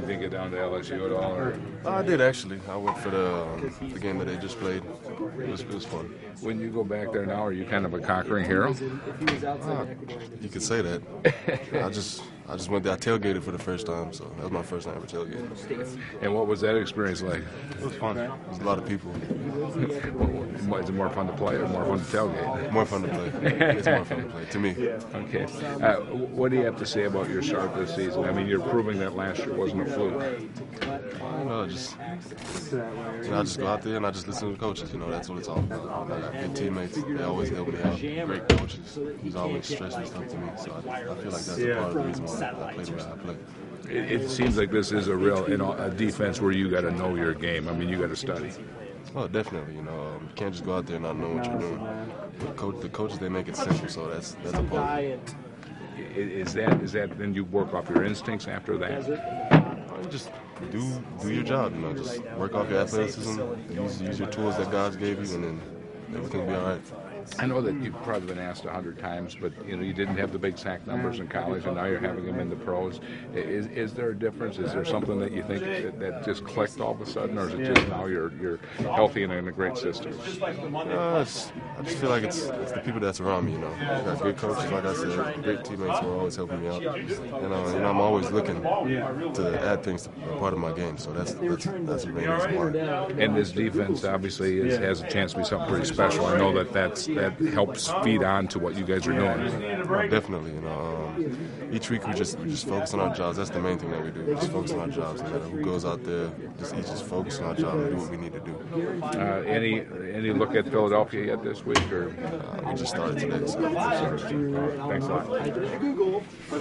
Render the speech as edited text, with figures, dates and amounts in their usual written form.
didn't get down to LSU at all? Or? I did actually. I went for the game that they just played. It was fun. When you go back there now, are you kind of a conquering hero? You could say that. I just went there. I tailgated for the first time, so that was my first time ever tailgating. And what was that experience like? It was fun. There was a lot of people. Is it more fun to play or more fun to tailgate? More fun to play. It's more fun to play, to me. Okay. What do you have to say about your start this season? I mean, you're proving that last year wasn't a fluke. I just go out there and I just listen to the coaches. That's what it's all about. I got good teammates. They always help me out. Great coaches. He's always stressing stuff to me. So I feel like that's a part of the reason why I play the way I play. It seems like this is a real a defense where you got to know your game. I mean, you got to study. Oh, definitely. You can't just go out there and not know what you're doing. The coaches, they make it simple, so that's a part. Is that then you work off your instincts after that? You just do your job. Just work off your athleticism. Use your tools that God gave you, and then everything will be all right. I know that you've probably been asked 100 times, but you didn't have the big sack numbers in college, and now you're having them in the pros. Is there a difference? Is there something that you think that just clicked all of a sudden, or is it just now you're healthy and in a great system? I just feel like it's the people that's around me. I got good coaches, like I said, great teammates who are always helping me out. And I'm always looking to add things to a part of my game. So that's the main reason why. And this defense obviously has a chance to be something pretty special. I know that helps feed on to what you guys are doing. Definitely, each week we just focus on our jobs. That's the main thing that we do. We just focus on our jobs. No matter who goes out there, just focus on our job and do what we need to do. Any look at Philadelphia yet this week, or we just started today? So. Thanks a lot.